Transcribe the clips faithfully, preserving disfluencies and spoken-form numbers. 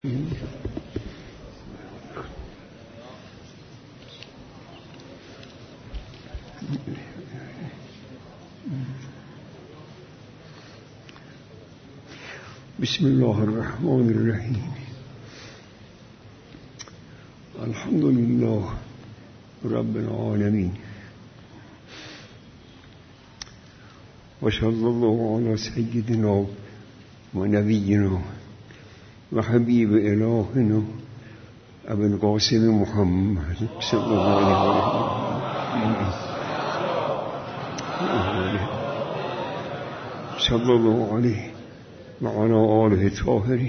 بسم الله الرحمن الرحیم. الحمد لله رب العالمین و صلی الله علی سیدنا و نبینا و حبیب الهنا ابی القاسم محمد صلی الله علیه صلی الله علیه و علی آله الطاهرین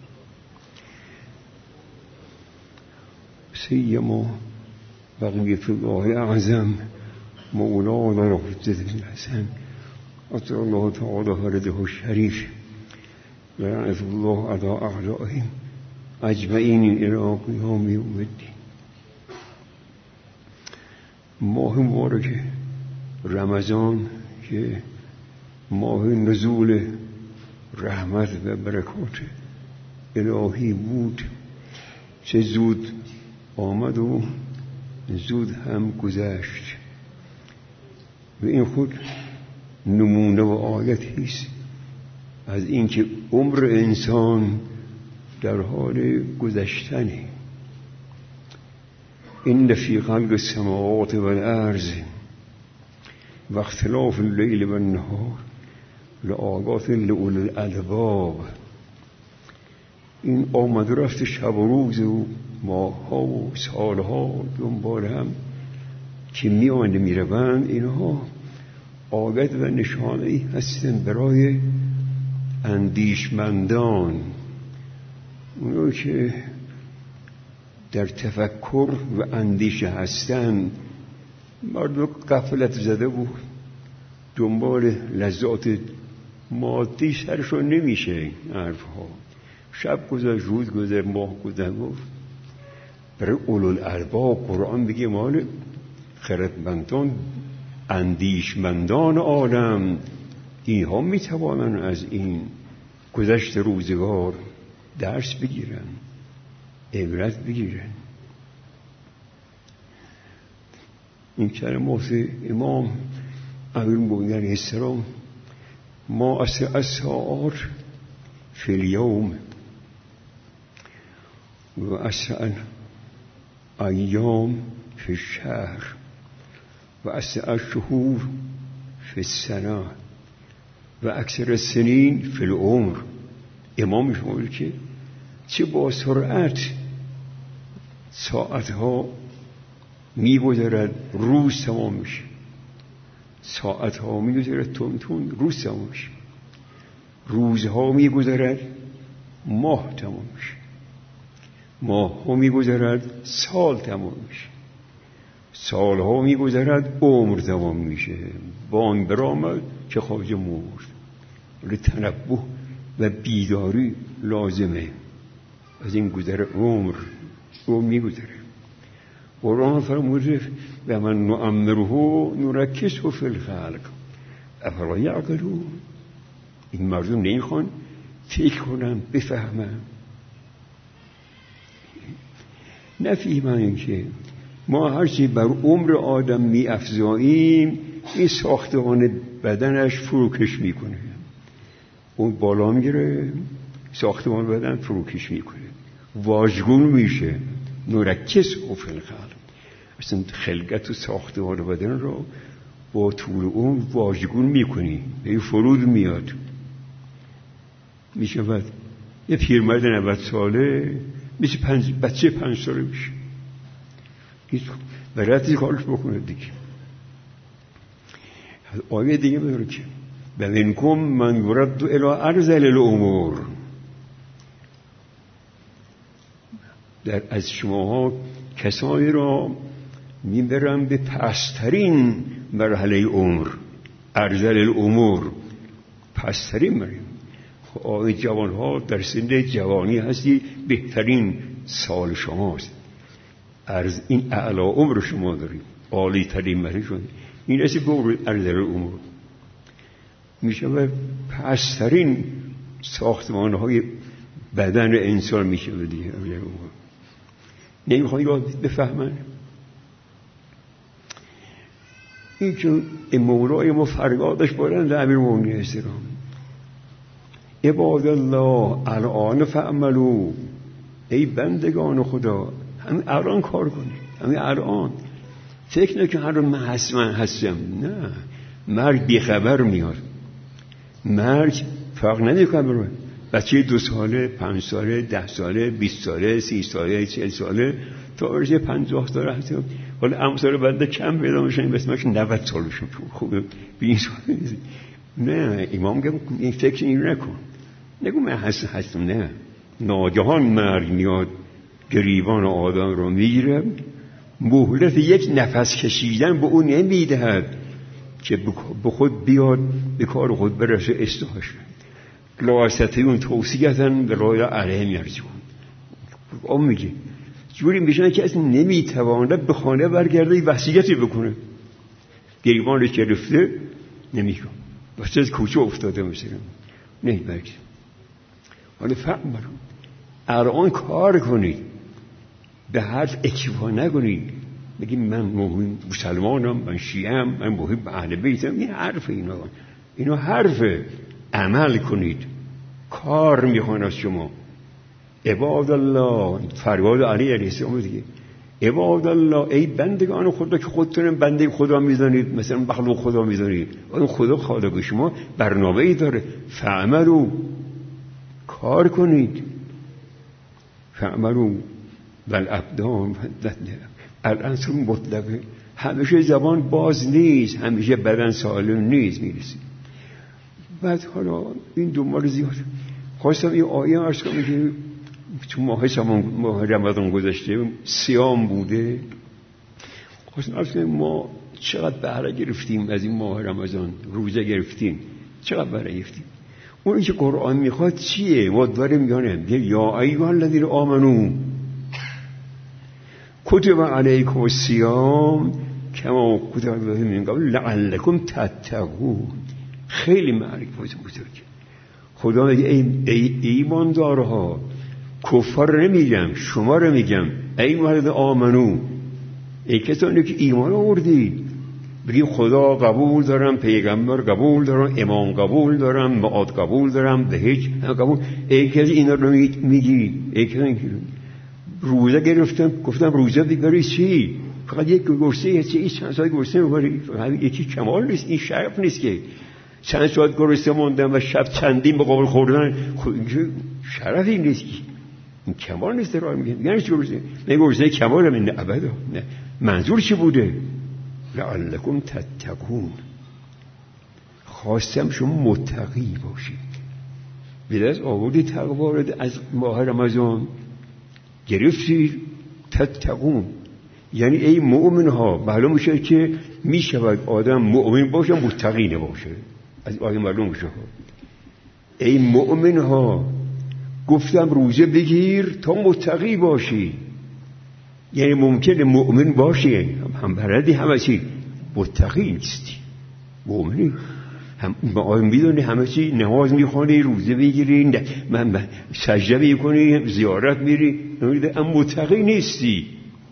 سیما بقیة الله اعظم مولانا حجة الحسن اطر الله تعالی فرده الشریف لعنة الله على اعدائهم اجمعین الى قیام یوم الدین. ماه مبارک رمضان که ماه نزول رحمت و برکات الهی بود، چه زود آمد و زود هم گذشت و این خود نمونه و آیتی است از اینکه عمر انسان در حال گذشتنه. این فی خلق السماوات و الارض و اختلاف اللیل و النهار لآیات لأولی الالباب. این آمد و رفت شب و روز و ماه‌ها و سالها دنبال هم که می آینده می روند، اینها آیت و نشانه‌ای هستند برای اندیشمندان، اونو که در تفکر و اندیشه هستند. مردم غفلت زده بود، دنبال لذات مادی سرشون نمیشه. حرفها شب گذشت، روز گذشت، ماه گذشت. برای اولوالالباب قرآن بگه مال خردمندان، اندیشمندان عالم، اینها میتوانن از این گذشت روزگار درس بگیرن، عبرت بگیرن. این کلمات امام امیرالمؤمنین علیه السلام: ما اسرع الساعات فی الیوم و اسرع الایام فی الشهر و اسرع الشهور فی السنه و اکثر السنین فی العمر. امام شما که چه با سرعت ساعتها می‌گذرد، روز تمام میشه. ساعتها می‌گذرد تون تون، روز تمام میشه. روزها می‌گذرد، ماه تمام میشه. ماه‌ها می‌گذرد، سال تمام میشه. سالها می‌گذرد، عمر تمام میشه. بانگ برآمد که خواجه مرد. ولی تنبه و بیداری لازمه از این گذر عمر. عمر می‌گذره. قرآن فرموده و من نعمره نرکسه فی الخلق افلا یعقلون. این مردم نمیخوان فکر کنن، بفهمن، نفهمن که ما هرچی بر عمر آدم می افزاییم این ساختمان بدنش فروکش میکنه. اون بالا میگیره، ساختمان بدن فروکش میکنه، واژگون میشه. نرکسه فی الخلق، اصلا خلقت و ساختمان بدن رو با طول اون واژگون میکنی، به فرود میاد. میشود یه پیرمرد نود ساله میشه پنج بچه پنج ساله میشه. برای کارش بکنه دیگه. آیه دیگه میگه که و منکم من یرد الی ارذل الامور. در از شماها کسانی را میبرم به پسترین مرحله عمر. ارذل الامور، پسترین مرحله. آقای جوانها در سن جوانی هستی، بهترین سال شماست. ارز این اعلی عمر شما داریم، عالی ترین مرحله شما. این اصلی به ارذل الامور میشه و پسترین ساختمان های بدن انسان میشه دیگه. نمیخوایی را بفهمن این که مولای ما فریادش بلند امیرالمومنین احترام عباد الله الان فعملوا، ای بندگان خدا همین الان کار کنید، همین الان. فکر نکن هر من هست من هستم، نه، مرگ بیخبر میاد. مرگ فرق نمیکنه بچه دو ساله، پنج ساله، ده ساله، بیست ساله، سی ساله، چهل ساله تا ارزه پنجاه ساله هستم. حالا امثال بنده کم پیدا میشن بسمش نود سالشون خوبه بیست ساله. نه امام میگم این فکر این نکن، نگو من هست هستم، نه. ناگهان مرگ میاد گریبان آدم رو میگیره، مهلت یک نفس کشیدن به اون نمیدهد که به خود بیاد به کار خود برسه استاش. لا استطيعون توصیةً برای علیهم یرجعون. اون میگه جوری میشن که اصلا نمیتواند به خانه برگرده وصیتی بکنه، گریبانش گرفته نمیگم واسه از کوچه افتاده مثلا نه برگرد. حالا فهم برون الان کار کنید، به حرف اکتفا نکنید بگید من مهم مسلمانم، من شیعه‌ام، من محب اهل بیتم. این حرف اینا اینا حرفه. عمل کنید، کار میخوان از شما. عباد الله، فریاد علی علیه السلام دیگه، عباد الله ای بندگان خدا که خودتون بنده خدا میدونید، مثلا مخلوق خدا میدونید، اون خدا خالق شما برنامه‌ای داره. فعملوا، کار کنید. فعملوا والابدان الانسان مطلقه، همیشه زبان باز نیست، همیشه بدن سالم نیست. میرسید بعد حالا این دو مال زیاد خواستم این آیه عرض کنم که تو ماه سمان ماه رمضان گذشته صیام بوده. خواستم عرض کنم ما چقدر بهره گرفتیم از این ماه رمضان، روزه گرفتیم، چقدر بهره گرفتیم. اون که قرآن میخواد چیه؟ ما داریم میگیم یا ایها الذین آمنو کتب علیکم الصیام کما کتب علیکم من قبل لعلکم تتقون. خیلی معرفت بزرگ. خدا میگه ای, ای ایماندارها، کفار نمیگم، شما رو میگم، ای مولد آمنو، ای کسانی که ایمان آوردی، بگی خدا قبول دارم، پیغمبر قبول دارم، امام قبول دارم، معاد قبول دارم، بهش قبول. ای کسی اینا رو میگی، ای کسی روزه گرفتم، گفتم روزه بگیری چی؟ فقط یک گرسنه چی؟ چند ساعت گرسنه بگیری، فقط یکی کمال نیست، این شرف نیست که چند ساعت گرسنه موندم و شب چندین به قبل خوردن. خب این شرفی نیست که، این کمال نیست. راه میگن یعنی چی گرسنه؟ نه گرسنه کمال من ابدا. نه منظور چی بوده؟ لعلکم تتقون، خواستم شما متقی باشید. به دست آوردی تقوا رو از ماه رمضان گرفتید. تتقون یعنی ای مؤمن ها. معلوم میشه که میشود آدم مؤمن باشه متقی نباشه. از آیه معلوم میشه ای مؤمن ها گفتم روزه بگیر تا متقی باشی. یعنی ممکنه مؤمن باشی هم بردی همه چی متقی نیستی. مؤمنی هم آدم میدونی همه چی، نماز میخوانی، روزه بگیری، من سجده میکنی، زیارت میری، اما متقی نیستی.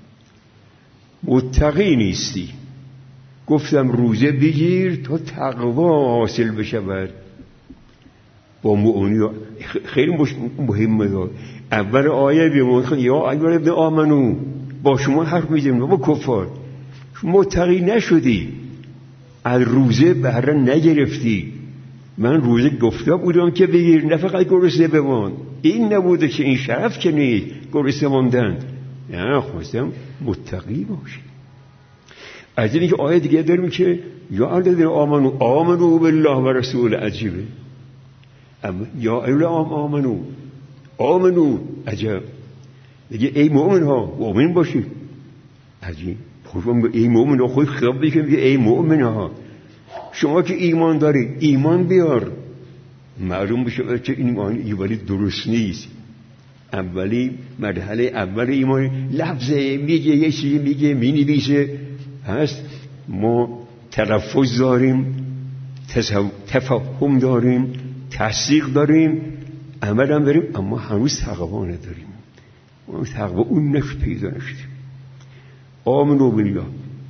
متقی نیستی. گفتم روزه بگیر تا تقوا حاصل بشود. با مؤمنی خیلی مهمه. اول آیه بیمون یا ایها ابن آمنو، با شما حرف میزنم، با کفار. متقی نشدی، از روزه بهره نگرفتی. من روزه گفته بودم که بگیر، نه فقط گرسنه بمان. این نبوده که این شرف که نیست گرسنه ماندن. نه خواستم متقی باشی. از این که آیه دیگه داریم که یا الذین آمنو آمنو بالله و رسول. عجیبه. یا ایها آمنو آمنو عجب. دیگه ای مؤمن ها مؤمن باشی. عجیب. خودم ای مؤمن ها خود خطاب بکنم که ای مؤمن ها شما که ایمان داری ایمان بیار. معلوم بشه که این ایمان ایوانی درست نیست. اولی مرحله اول ایمان لفظه میگه، یه چیزی میگه، مینویسه هست. ما تلفظ داریم، تفهم داریم، تصدیق داریم، عمل هم بریم اما هنوز تقوا نداریم. اون تقوا اون نفت پیدا نشده. آمنو بالله،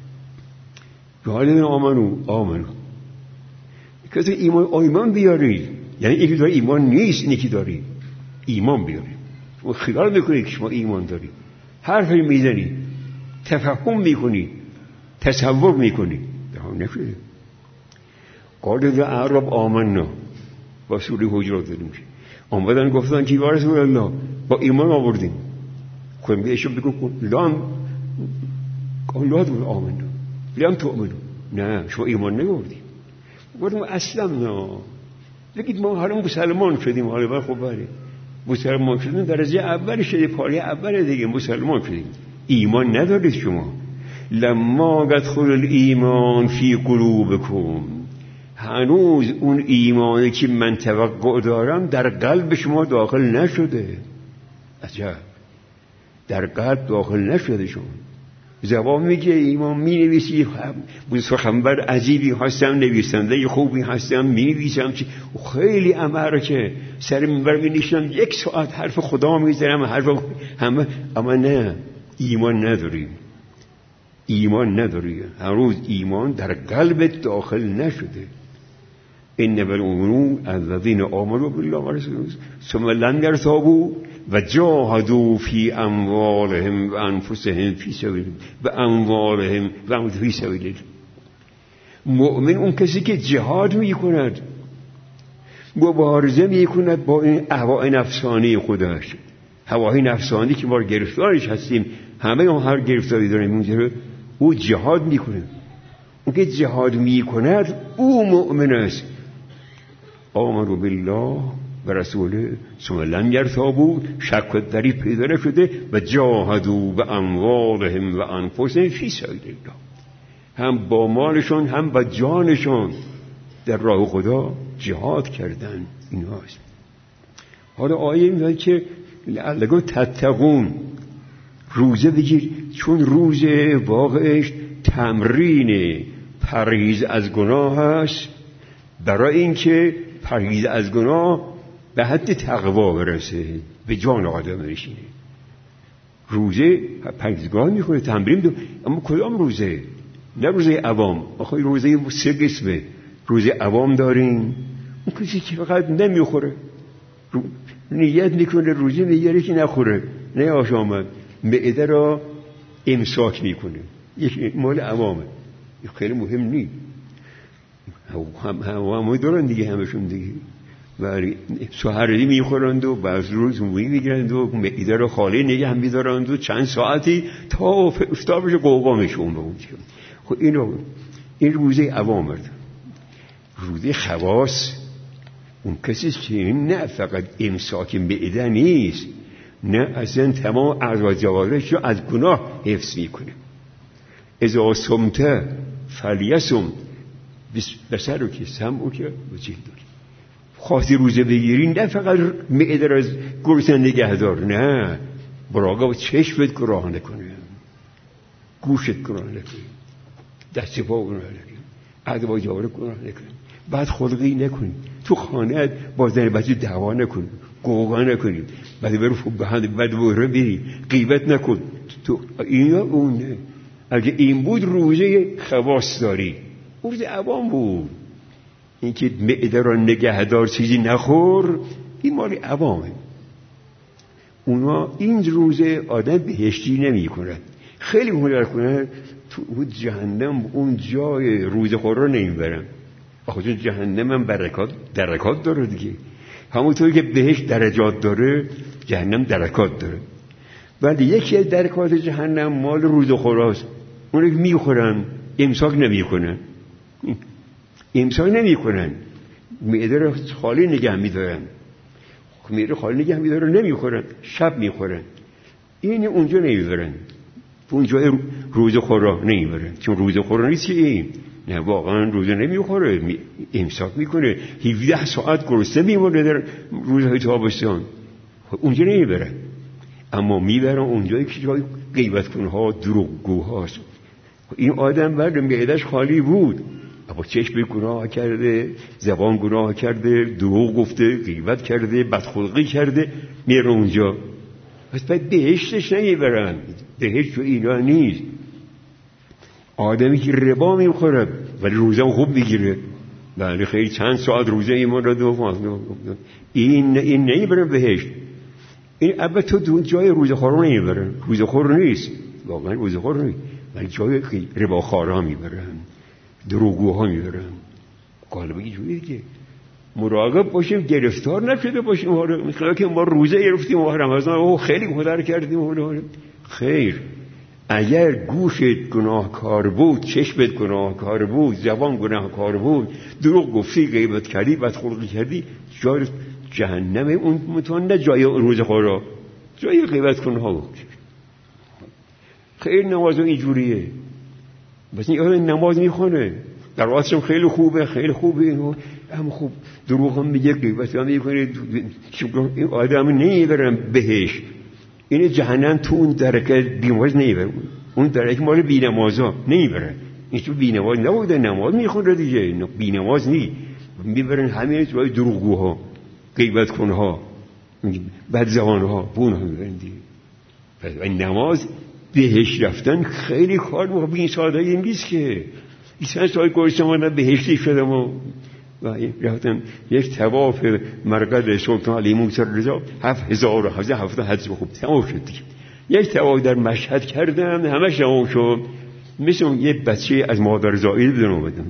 جالبه آمنو آمنو کسی ایمان ایمان بیارید، یعنی یکی داره ایمان نیست، اینی که داری ایمان بیارید. شما خیال میکنید که شما ایمان دارید، حرفی میزنید، تفهم میکنید، تصور میکنید، ده نشده. قال الاعراب آمنا با سوره حجرات داریم میشه. آمدن گفتن که یا رسول الله با ایمان آوردیم. کنیم بهش بگو لام قالوا آمنا لام تؤمنوا، نه شما ایمان نیاوردید. گفتم اصلا نه، بگید ما حالا مسلمان شدیم. حالا خب بله مسلمان شدیم درجه اول شده، پاره اول دیگه مسلمان شدیم. ایمان ندارید شما. لما يدخل الایمان فی قلوبکم، هنوز اون ایمانی که من توقع دارم در قلب شما داخل نشده. عجب، در قلب داخل نشده. شما زبان میگه ایمان می نویسی، سخنور عجیبی هستم، نویسنده خوبی هستم، می نویسم چی خیلی عمره که سر منبر می نشینم یک ساعت حرف خدا میزنم، حرف همه، اما نه ایمان نداریم. ایمان نداری، هنوز ایمان در قلبت داخل نشده. انما المؤمنون الذين آمنوا بالله ورسوله ثم لم يرتابوا وجاهدوا في اموالهم وانفسهم في سبيل و اموالهم و فی سبیل الله. مؤمن اون کسی که جهاد میکند، مبارزه میکند با این اهواء نفسانی خودش. هوای نفسانی که ما گرفتارش هستیم، همه اون هر گرفتاری داریم اونجا، او جهاد میکنه. اون که جهاد میکند او مؤمن است. آمنوا بالله و رسوله ثم لم یرتابوا، شک و دری پیدا نشده، و جاهدوا به اموالهم و انفسهم فی سبیل الله، هم با مالشون هم با جانشون در راه خدا جهاد کردن. این هاست. حالا آیه میگه که لعلکم تتقون، روزه بگیر، چون روزه واقعش تمرین پرهیز از گناه هست، برای اینکه پرهیز از گناه به حد تقوا برسه، به جان آدم بشینه. روزه پرهیزگاه میکنه، تمرین دو. اما کدام روزه؟ نه روزه عوام. آخه روزه سه قسمه. روزه عوام داریم، اون کسی که فقط نمیخوره، نیت میکنه روزه میگیره که نخوره، نه آش آمد، معده را امساک میکنه، یک مال عوامه، خیلی مهم نیست. هم هم دارن دیگه، همشون دیگه ولی سحری میخورند و بعض روز موی میگیرند و معده را خالی نگه میدارند و چند ساعتی تا افطار بشه قوقامشون بگوید. خب اینو این روزه عوام است. روزه خواص اون کسی که نه فقط امساک معده نیست، نه اصلا تمام اعضای جوارحش رو از گناه حفظ میکنه. اذا صمت فلیصم بصرک سمعک و جلدک. خواستی روزه بگیری نه فقط معده را از گرسنگی نگه دار، نه براقب چشمت گناه نکنه، گوشت گناه نکنه، دست پا گناه نکنه، اعضای جوارح گناه نکنه، بعد خلقی نکنی، تو خانه با زن بچه دعوا نکنی، قوقا نکنی، بعد برو بعد برو بری غیبت نکن. تو اینا اونه. اگه این بود روزه خواص داری، روزه عوام بود. این که معده را نگهدار چیزی نخور، این مال عوامه. اونا این روزه آدم بهشتی نمی کنند. خیلی هنر کنند تو جهنم اون جای روزه خور را نمی برن. آخه جهنم هم برکات درکات داره دیگه. همونطوری که بهشت درجات داره، جهنم درکات داره. ولی یکی از درکات جهنم مال روزه خوراست. اون رو میخورن، امساک نمیکنن. امساک نمیکنن، معده رو خالی نگه میدارن. معده خالی نگه میدارن، نمیخورن، شب میخورن. این اونجا نمیبرن، اونجا روزه خورا نمیبرن، چون روزه خورا نیست که این نه واقعا روزه نمیخوره، می... امساک میکنه، هفده ساعت گرسنه میمونه در روزهای تابستان، اونجا نمیبرن. اما میبرن اونجایی که جای غیبت کنها، دروغگوهاست. این آدم بعد معده‌اش خالی بود، اما چشم گناه کرده، زبان گناه کرده، دروغ گفته، غیبت کرده، بدخلقی کرده، میره اونجا. پس باید بهشتش نمیبرن. بهشت و اینا نیست. آدمی که ربا میخوره ولی روزه خوب میگیره، ولی خیلی چند ساعت روزه ایمان را دو این این نمیبرن بهشت. این البته تو جای روزه خور نمیبرن، روزه خور نیست، واقعا روزه خور نیست، ولی جای ربا خورها میبرن، دروغگوها میبرن. غالبا اینجوریه که مراقب باشیم گرفتار نشده باشیم. میخواد که ما روزه گرفتیم و رمضان او خیلی گذر کردیم. خیر، اگر گوشت گناهکار بود، چشمت گناهکار بود، زبان گناهکار بود، دروغ گفتی، غیبت کردی، بدخلقی کردی، جای جهنم اون متون، نه جای روزه خورا، جای غیبت کنها بود. خیر نماز اینجوریه. بس این آدم نماز میخونه، در واقعش خیلی خوبه، خیلی خوبه اینو، اما خوب دروغ هم میگه، غیبت هم میکنه. این آدم نمیبرن بهش. این جهنم تو اون درکه بی‌نماز نمیبرن، اون درکه مال بی‌نمازا نمیبرن. این تو بی‌نماز نبوده، نماز میخونه دیگه، بی‌نماز نی میبرن همین جای دروغگوها، غیبت کنها، بدزبانها، بون هم میبرن دیگه. پس نماز بهش رفتن خیلی کار مهم، این ساده‌ای نیست که این سال گرسنه ماندن بهشتی شدم و رفتم یک طواف مرقد سلطان علی موسی رضا هفت هزار و هفته هفته حدث خوب تمام شد دیگه. یک طواف در مشهد کردم، همش تمام شد، مثل یه بچه از مادر زائده بدون اومدم.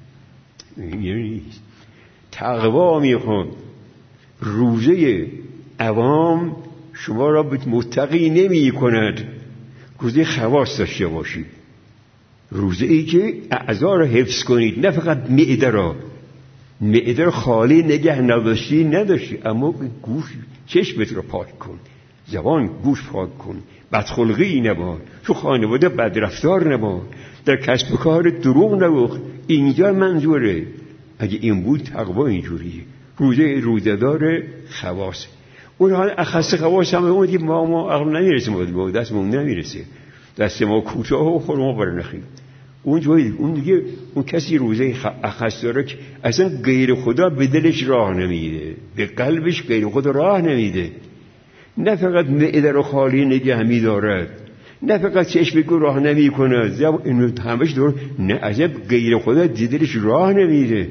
این نیست. تقوا میخواد. روزه عوام شما را متقی نمی کند، روزه خواص داشته باشید، روزه ای که اعضا را حفظ کنید، نه فقط معده را. معده را خالی نگه نداشتی نداشتی، اما گوش چشمت را پاک کن، زبان گوش پاک کن، بدخلقی نباد، تو خانواده بدرفتار نباد، در کسب و کار دروغ نگو. اینجا منظوره. اگه این بود تقوا اینجوریه. روزه روزه‌دار خواص. اون حال اخص خواص هم اون که ما ما عقل نمیرسه، ما دستمون نمیرسه، دست ما کوتاه و خورما برنخیم. اون جایی اون دیگه اون کسی روزه اخص داره که اصلا غیر خدا به دلش راه نمیده، به قلبش غیر خدا راه نمیده. نه فقط معده رو خالی نگه می‌دارد، نه فقط چشم رو راه نمی‌کنه، زب اینو همش دور، نه عجب غیر خدا دلش راه نمیده.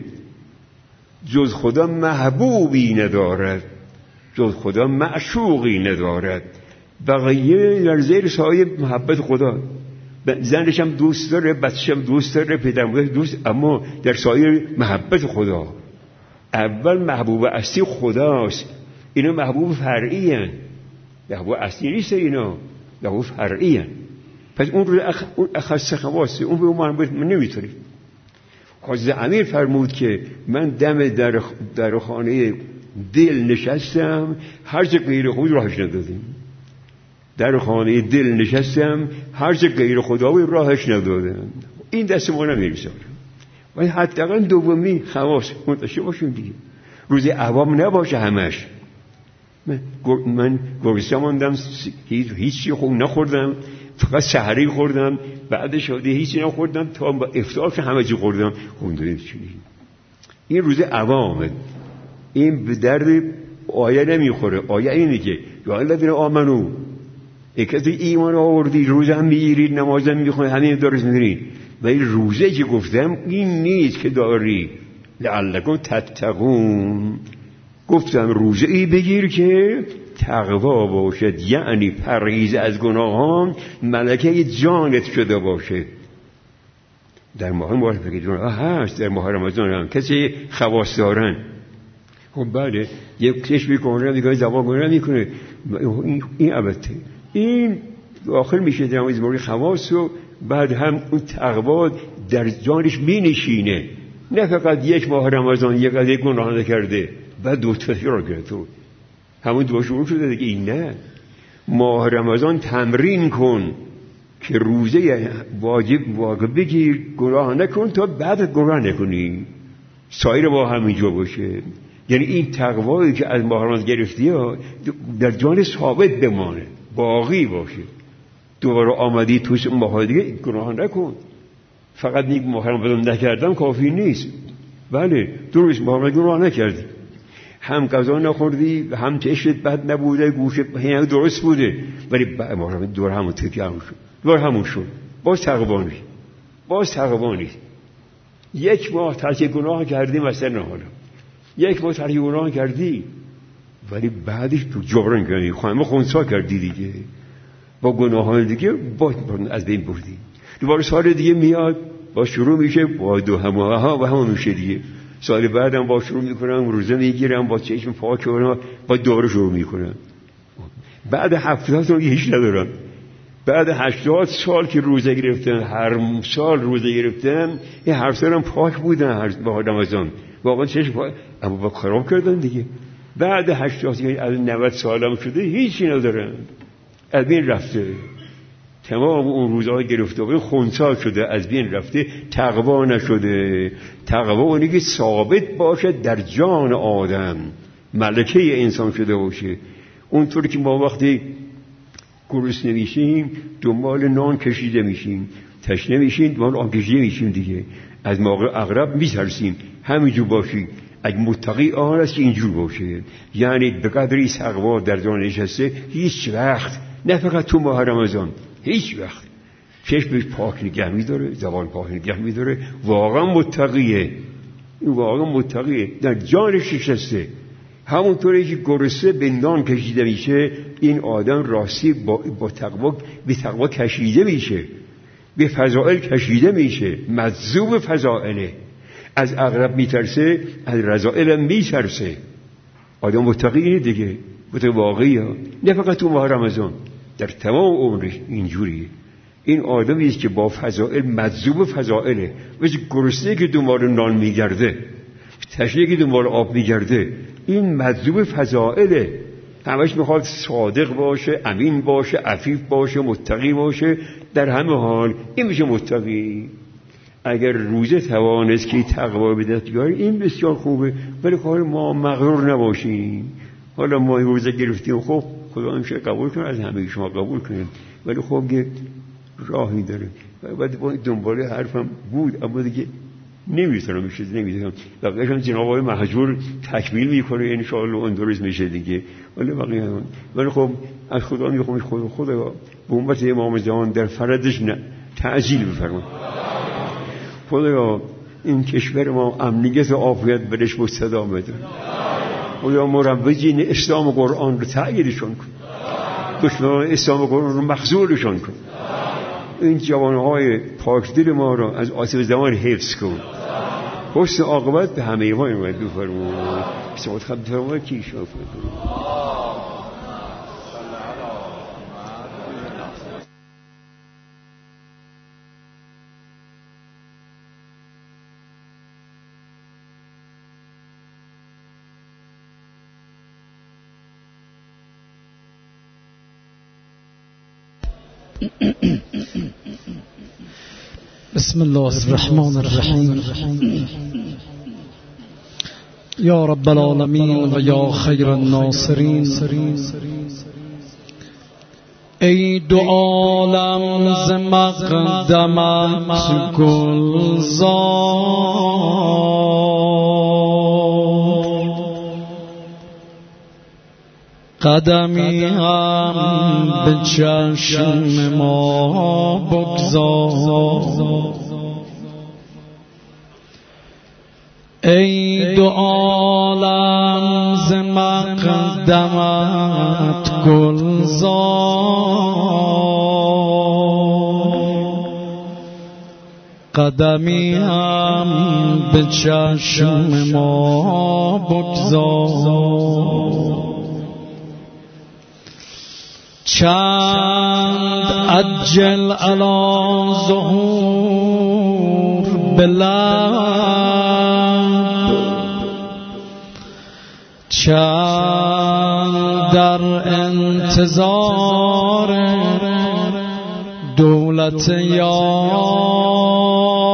جز خدا محبوبی ندارد، جز خدا معشوقی ندارد. بقیه در زیر سایه محبت خدا. زنش هم دوست داره، بچه‌ش هم دوست داره، پدرم دوست، اما در سایه محبت خدا. اول محبوب اصلی خداست، اینا محبوب فرعی هن. محبوب اصلی نیست، اینا محبوب فرعی هن. پس اون رو اخ... اون اخص خواسته، اون رو محبوب من نمیتونیم. حضرت امیر فرمود که من دم در, در خانه دل نشستم، هر چه غیر خود راهش ندادیم. در خانه دل نشستم، هر چه غیر خداوی راهش ندادم. این دست ما نمیرسه. ولی حداقل دومی خواص منتشر باشیم دیگه. روز عوام نباشه همش. من من گرسنه ماندم، هیچ هیچی خوب نخوردم، فقط سحری خوردم، بعد شده هیچی نخوردم تا با افطار که همه چی خوردم. خوندید چی؟ این روز عوامه. این به درد آیه نمیخوره. آیه اینه که یا الذین آمنو، اکتی ایمان آوردی، روزه هم میگیرید، نماز هم میخونید، همین درست میگیرید. ولی روزه که گفتم این نیست که داری لعلکم تتقون. گفتم روزه ای بگیر که تقوا باشد، یعنی پرهیز از گناهان، ملکه جانت شده باشه. در ماه مبارک جناه هست، در ماه رمضان هم کسی خواص دارن. خب بله، یک چشمی کنه دیگه زبان کنه میکنه، این البته این آخر میشه در مورد خواص، و بعد هم اون تقوا در جانش می نشینه. نه فقط یک ماه رمضان یک قضیه گناه نکرده بعد دو تا را گرفته، همون دو شروع شده دیگه. این نه، ماه رمضان تمرین کن که روزه واجب واجب بگیر، گناه نکن تا بعد گناه نکنی، سایر با همینجا باشه. یعنی این تقوایی که از ماه رمضان گرفتی در جان ثابت بمانه، باقی باشه. دوباره آمدی توش ماه دیگه گناه نکن. فقط یک محرم بدم نکردم کافی نیست. بله درست محرم گناه نکردی، هم غذا نخوردی، هم چشمت بد نبوده، گوشت هم درست بوده، ولی محرم دور همون تکی همون شد، دور همون شد، باز تقوا نیست، باز تقوا نیست. یک ماه ترک گناه کردی مثلا، حالا یک ماه ترک گناه کردی ولی بعدش تو جبران کردی، خانم خونسا کردی دیگه، با گناه های دیگه با از بین بردی. دوباره سال دیگه میاد با شروع میشه با دو همه ها و همه میشه دیگه. سال بعدم با شروع میکنم، روزه میگیرم، با چشم پاک کنم، با دوباره شروع میکنم. بعد هفتاد سال هیچ ندارم. بعد هشتاد سال که روزه گرفتم، هر سال روزه گرفتم، این هر سالم پاک بودن با رمضان، واقعا چشم پاک، اما با خراب کردن دیگه. بعد هشتاد سال از نود سالم شده هیچی ندارم، از بین رفته، تمام اون روزها گرفته و خونسا شده، از بین رفته، تقوا نشده. تقوا اونی که ثابت باشه در جان آدم، ملکه انسان شده باشه. اونطوری که ما وقتی گرسنه میشیم دنبال نان کشیده میشیم، تشنه میشیم دنبال آب کشیده میشیم دیگه، از موقع عقرب میترسیم. همینجور باشی اگه متقی آن است که اینجور باشه، یعنی به قدری تقوا در جان نشسته، هیچ وقت، نه فقط تو ماه رمضان، هیچ وقت چشمش پاک نگه میداره، زبان پاک نگه میداره، واقعا متقیه، واقعا متقیه، در جانش نشسته. همونطوری که گرسنه به نان کشیده میشه، این آدم راستی با, با تقوا به تقوا کشیده میشه، به فضائل کشیده میشه، مجذوب فضائله. از عقرب میترسه، از رذائل هم میترسه. آدم متقیه دیگه، متقی واقعیه، نه فقط تو ماه رمضان، در تمام عمرش اینجوریه. این آدمی است که با فضائل مجذوب فضائله، مثل گرسنه که دنبال نان میگرده، تشنه که دنبال آب میگرده، این مجذوب فضائله، همش میخواد صادق باشه، امین باشه، عفیف باشه، متقی باشه. در همه حال این میشه متقی. اگر روزه توانست که تقوا به دست بیاره این بسیار خوبه، ولی کار ما مغرور نباشیم. حالا ما روزه گرفتیم، خب خدا همیشه قبول کنه، از همه شما قبول کنیم، ولی خب یه راهی داره. بعد با دنبال حرفم بود، اما دیگه نمیتونم میشه نمیتونم بقیه‌اش هم جناب آقای محجور تکمیل میکنه ان شاء الله، اون درست میشه دیگه. ولی بقیه هم، ولی خب از خدا میخوام خدا خدا به امت امام زمان در فردش نه تعجیل بفرما. خدا این کشور ما امنیت و عافیت برش مستدام بده. خدا مروجین اسلام و قرآن رو تأییدشون کن، دشمنان اسلام و قرآن رو مخذولشون کن. این جوانهای پاکدل ما رو از آسیب زمان حفظ کن. حسن عاقبت به همه ما اینو بفرما. سعادت خب بفرما کی شما فرما. بسم الله الرحمن الرحیم. یا رب العالمین و یا خیر الناصرین، ای دو عالم ز مقدمت گلزار، قدمی هم به چشم ما بگذار. ای دو عالم ز مقدمت گلزار، قدمی هم به چشم ما بگذار. چند عجل علی ظهور بلند، چند در انتظار دولت یار.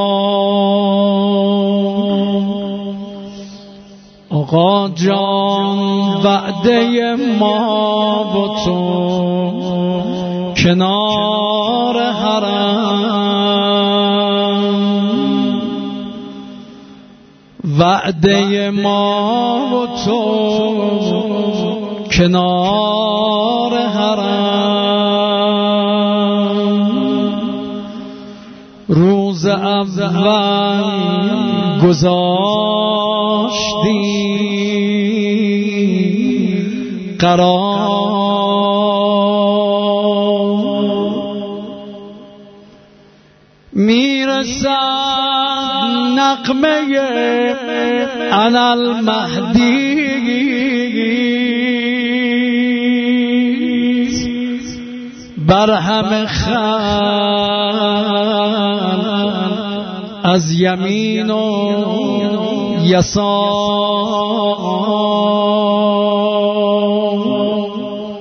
آقا جان وعده ما با تو کنار حرم، وعده ما و تو کنار حرم، روز اول گذاشتی قرار، میرسد نغمه انا المهدی بر همه خلق از یمین و یسار.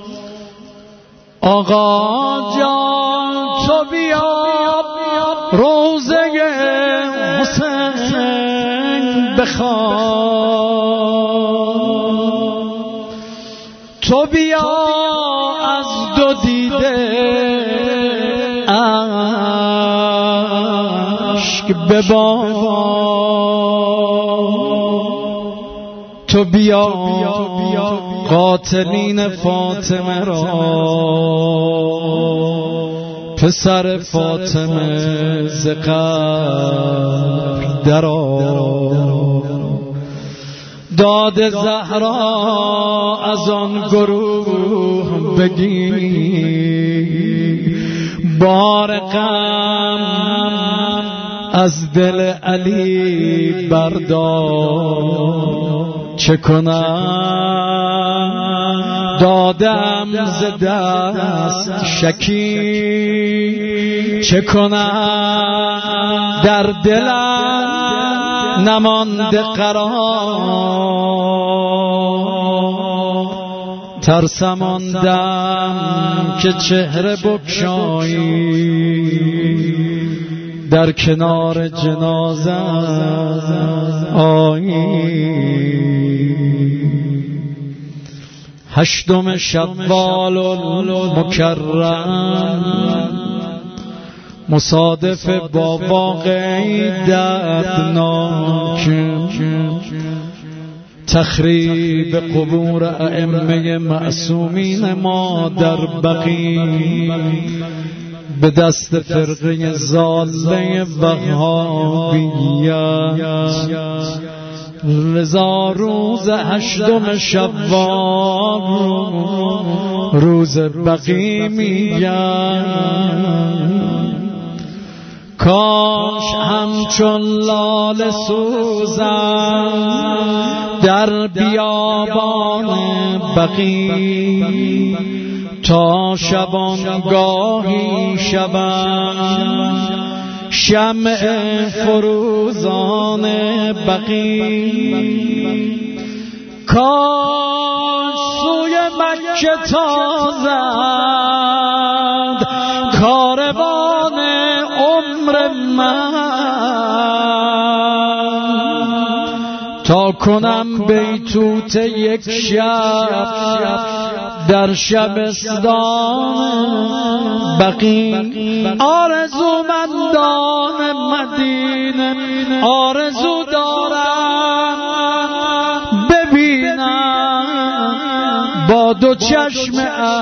آقا جان تو بیا روزه حسین بخوان، تو بیا از دو دیده اشک ببار، تو بیا قاتلین فاطمه را پسر فاطمه ز قبر درآر. داد زهرا از آن گروه بگیر، بار غم از دل علی بردار. چه کنم دادم ز دست شکی، چه کنم در دلم نمانده قرار. ترسم آن دم که چهره بگشایی در کنار جنازه آیی. هشتم شوال المکرم مصادف با واقعی دردناک، تخریب قبور ائمه معصومین ما در بقیع به دست فرقه ضاله وهابیت. لذا روز هشتم شوال روز بقیع میگن، کاش همچون لاله سوزم در بیابان بقیع، تا شبانگاهی شبم شمع فروزان بقیع. کاش سوی مکه تازد کاروان عمر من، تا کنم بیتوت یک شب در شبستان بقیع. آرزومندان مدینه آرزو دارم ببینم با دو چشم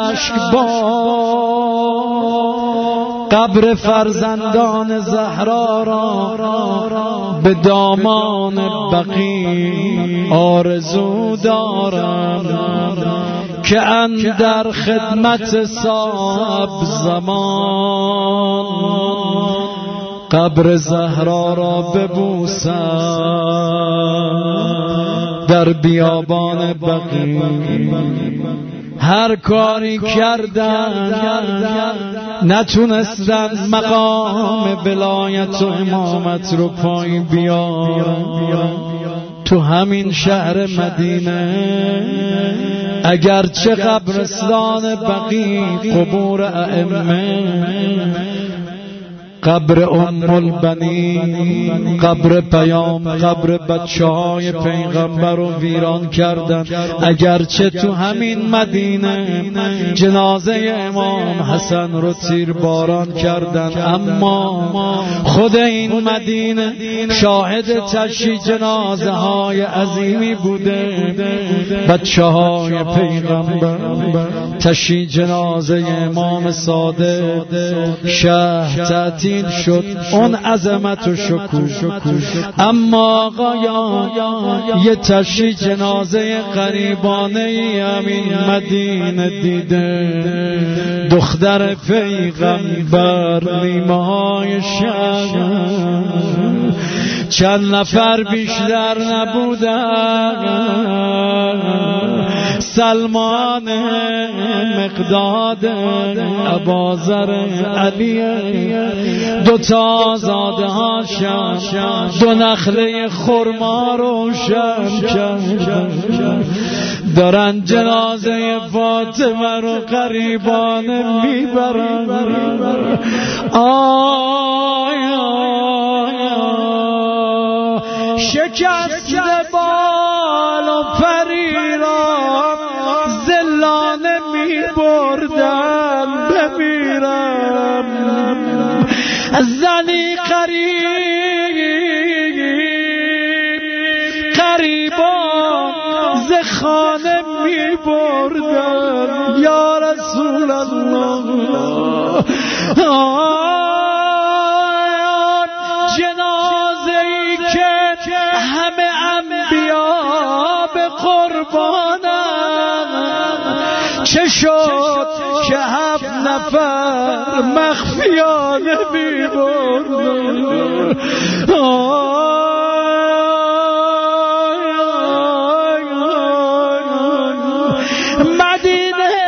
اشکبار قبر فرزندان زهرا را به دامان بقیع. آرزو دارم که اندر خدمت صاحب زمان قبر زهرا را ببوسم در بیابان بقیع. هر کاری کردن نتونستن مقام ولایت و امامت رو پایین بیارن. تو همین شهر مدینه اگرچه قبرستان بقیع قبور ائمه قبر ام البنین، قبر پیام، قبر بچه های پیغمبر رو ویران کردن. اگرچه تو همین مدینه جنازه امام حسن رو تیرباران کردن، اما خود این مدینه شاهد تشییع جنازه های عظیمی بوده. بچه های پیغمبر تشییع جنازه امام صادق، شهر تعطیل شد، اون عظمت و شکوه. اما آقایان یه تشییع جنازه غریبانه ای همین مدینه دیده. دختر پیغمبر نیمه های شب، چند نفر بیشتر نبودن، سلمان، مقداد، ابازر، علی، دو تا زاده هاشم، دو نخله خرما روشن کردن، دارن جنازه فاطمه رو قریبانه میبرن. آیا شکست بال و پری را زلانه می بردن بمیرم. زنی قریب قریبان ز خانه می بردن. یا رسول الله، جنازه‌ای که همه انبیا به قربانن، چه شد که هفت نفر مخفیانه می بردن. مدینه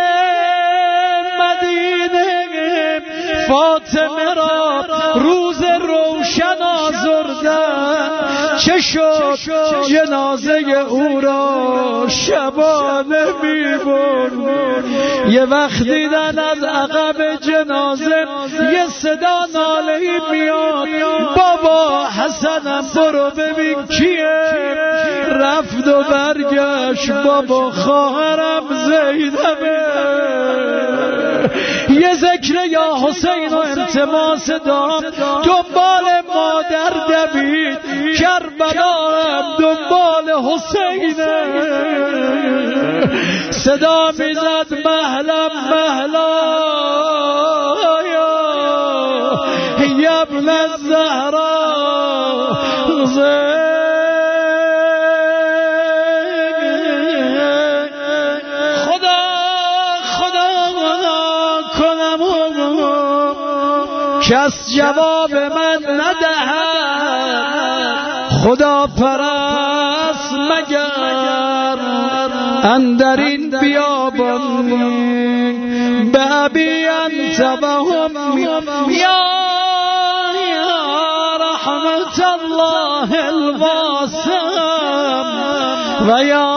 مدینه فاطمه را روز روشن آزردن، چه شد جنازه او را شبانه می بردن. یه وقت دیدن از عقب جنازه یه صدا ناله‌ای میاد، بابا حسنم برو ببین کیه. رفت و برگشت، بابا خواهرم زینبه. یه ذکر یا حسین و التماس دام، دنبال مادر دوید، کربلا هم دنبال حسینه. صدا میزد مهلا مهلا یا ابن الزهرا. کس جواب من ندهد، خدا پرست مگر اندر این بیابان. به ابی انت و امی یا رحمت الله الواسع و یا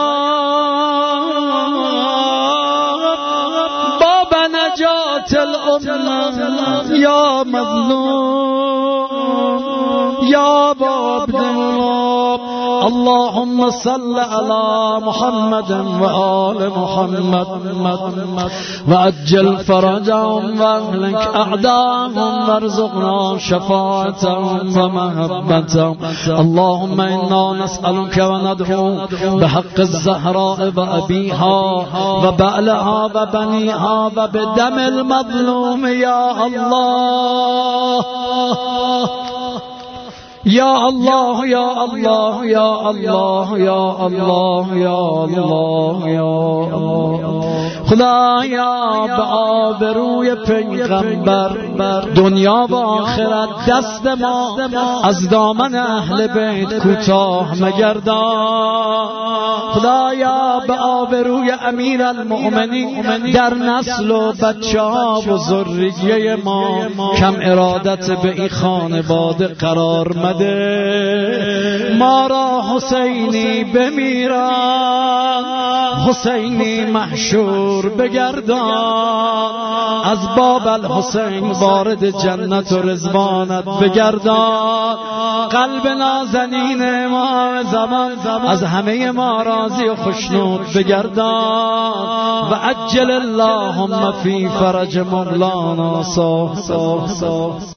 باب نجات الامه یا مظلوم یا باب الله. اللهم صل على محمد و آل محمد و عجل فرجهم و اهلك اعداهم وارزقنا شفاعتهم و محبتهم. اللهم انا نسألك و ندعو بحق الزهراء و ابيها و بعلها و بنيها و بدم المظلوم یا الله یا الله یا الله یا الله یا الله یا الله یا خدایا به آبروی پیغمبر دنیا و آخرت دست ما از دامن اهل بیت کوتاه مگردان. خدایا به آبروی امیر المؤمنین در نسل و بچه ها و ذریه ما کم ارادت به این خانواده قرار مده. ما را حسینی بمیران، حسینی محشور بگردان، از باب الحسین وارد جنت و رضوانت بگردان. قلب نازنین امام زمان از همه ما راضی و خوشنود بگردان. و عجل اللهم فی فرج مولانا صاحب